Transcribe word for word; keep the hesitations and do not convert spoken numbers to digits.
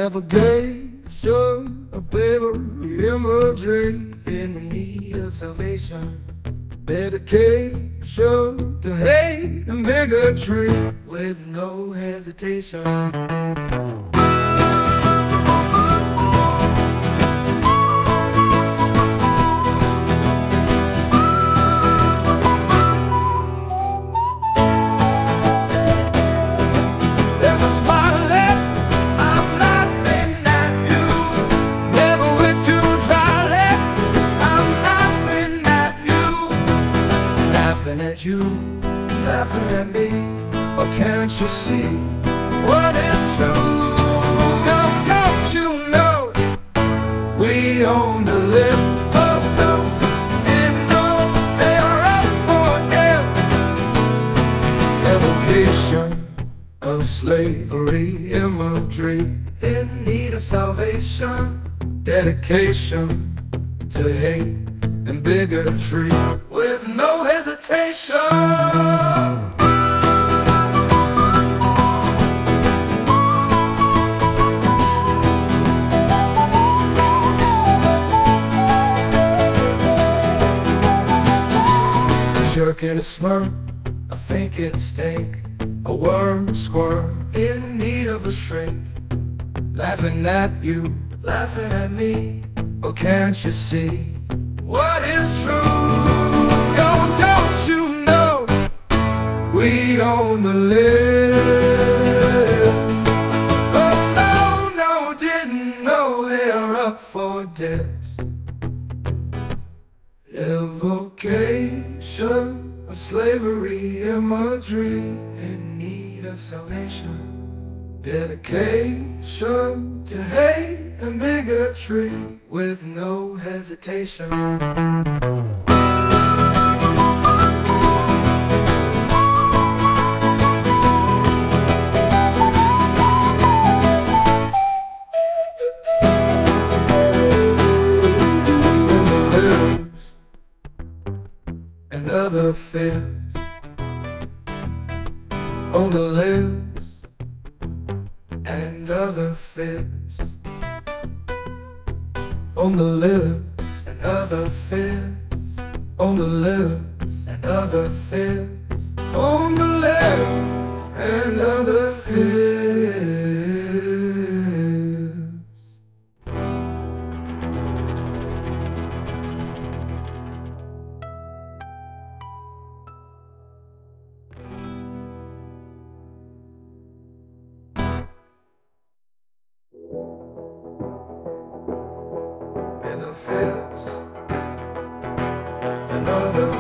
Navigation, a paper imagery in need of salvation. Dedication to hate and bigotry with no hesitation. At you, laughing at me, or can't you see what is true? Don't, don't you know we own the lip of the didn't know they are up for death. Evocation of slavery imagery in need of salvation. Dedication to hate and bigotry with no hesitation. Jerk in a smirk, I think it's stink. A worm squirm in need of a shrink. Laughing at you, laughing at me, oh can't you see what is true? Oh, don't you know we own the lip? Oh no, no, didn't know they're up for death. Evocation of slavery imagery in need of salvation. Dedication to hate and bigotry with no hesitation. And other fears on the lips, and other fears on the lips, and other fears on the lips, and other fears on the lips, and other fears. And the fears, and other